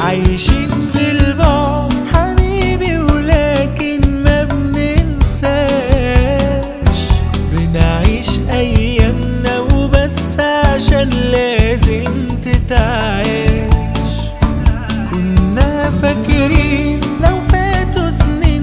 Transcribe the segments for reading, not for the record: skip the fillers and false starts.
عايشين في البعد حبيبي ولكن ما بننساش، بنعيش ايامنا وبس عشان لازم تتعاش. كنا فاكرين لو فاتوا سنين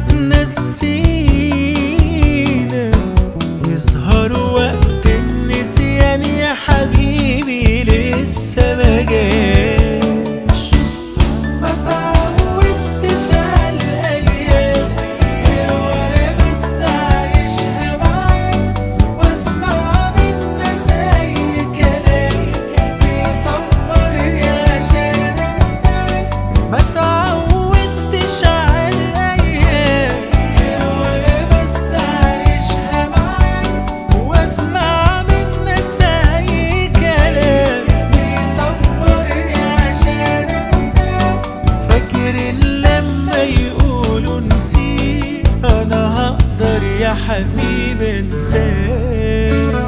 هتنسينا، يظهر وقت النسيان يا حبيبي لسه ما جاش. ما تعودتش على الايام ولا بس عايشها معاك، واسمع من ناس اي كلام بيصبرني عشان انساك. ما تعودتش على الايام ولا بس عايشها معاك، واسمع من ناس اي كلام بيصبرني عشان انساك. فاكر لما يقولوا نسيت، انا هقدر يا حبيبي انساك.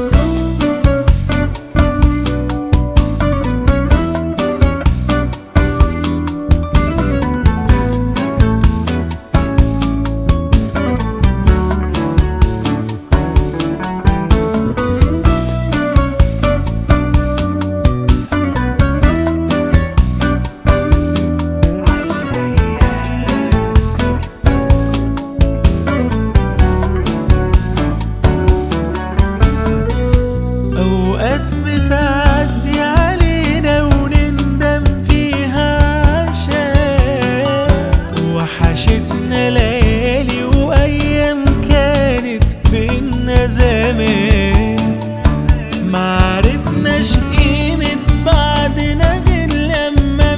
أوقات بتعدي علينا ونندم فيها عشان وحشتنا ليالي وأيام كانت بينا زمان. معرفناش قيمة بعضنا غير لما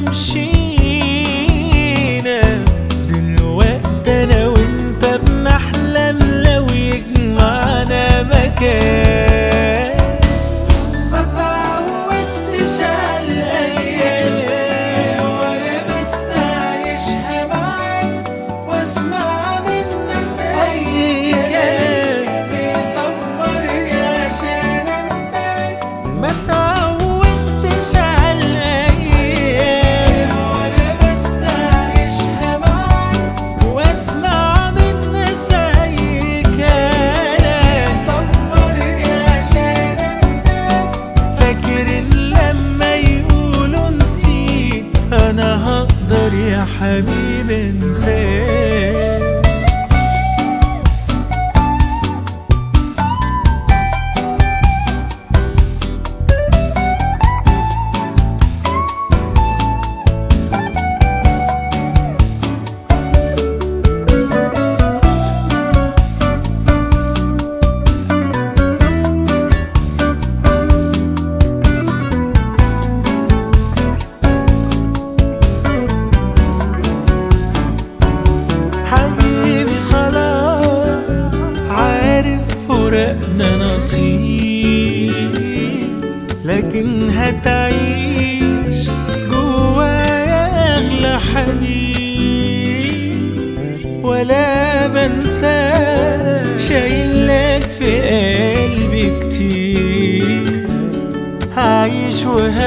مشينا. دلوقتي أنا وأنت بنحلم لو يجمعنا مكان. ما تعودتش على الأيام ولا بس عايشها معاك، واسمع من ناس أي كلام صبرني عشان انساك. فاكر لما يقولوا نسيت، أنا هقدر يا حبيبي انساك. حبيبي خلاص عارف فراقنا نصيب، لكن هتعيش جوايا أغلى حبيب. ولا بنساك شايلك في قلبي كتير، هعيش